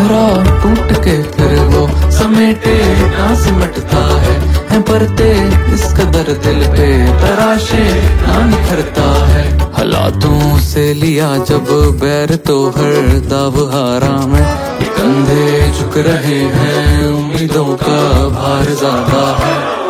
पत्थरा टूट के फिर वो समेटे ना सिमटता है परते इस कदर दिल पे तराशे ना निखरता है। हालातों से लिया जब बैर तो हर दाव हारा मैं, ये कंधे झुक रहे हैं उम्मीदों का भार ज्यादा है।